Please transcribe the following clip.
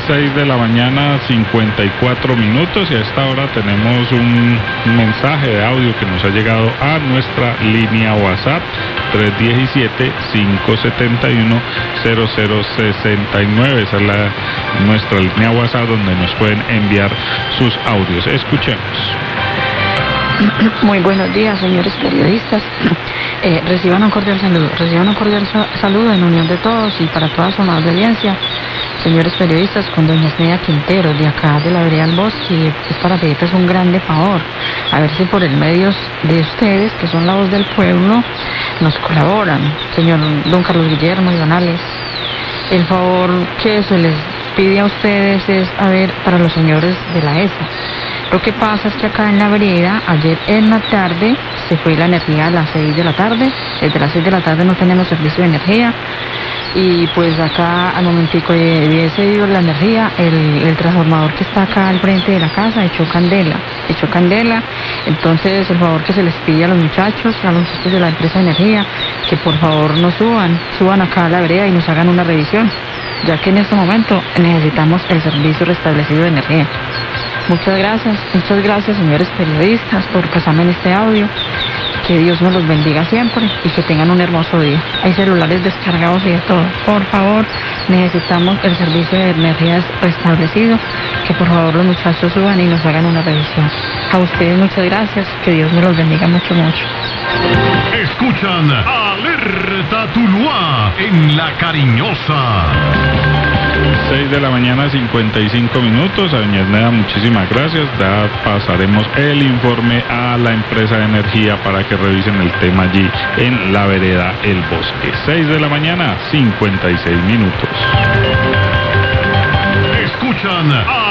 6 de la mañana, 54 minutos, y a esta hora tenemos un mensaje de audio que nos ha llegado a nuestra línea WhatsApp 317-571-0069. Esa es nuestra línea WhatsApp donde nos pueden enviar sus audios. Escuchemos. Muy buenos días, señores periodistas. Reciban un cordial saludo en unión de todos y para toda su amable audiencia. Señores periodistas, con doña Esnea Quintero, de acá de la vereda del Bosque, es para pedirles un grande favor, a ver si por el medio de ustedes, que son la voz del pueblo, nos colaboran. Señor don Carlos Guillermo y don Alex, el favor que se les pide a ustedes es, a ver, para los señores de la ESA. Lo que pasa es que acá en la vereda, ayer en la tarde, se fue la energía a las 6 de la tarde, desde las 6 de la tarde no tenemos servicio de energía, y pues acá al momentico hubiese ido la energía, el transformador que está acá al frente de la casa echó candela, entonces el favor que se les pide a los muchachos de la empresa de energía, que por favor nos suban acá a la vereda y nos hagan una revisión, ya que en este momento necesitamos el servicio restablecido de energía. Muchas gracias señores periodistas por pasarme en este audio. Que Dios nos los bendiga siempre y que tengan un hermoso día. Hay celulares descargados y de todo. Por favor, necesitamos el servicio de energía restablecido. Que por favor los muchachos suban y nos hagan una revisión. A ustedes muchas gracias. Que Dios me los bendiga mucho. Escuchan Alerta Tuluá en La Cariñosa. 6 de la mañana, 55 minutos. A doña Esnea, muchísimas gracias. Ya pasaremos el informe a la empresa de energía para que revisen el tema allí en la vereda El Bosque. 6 de la mañana, 56 minutos. Escuchan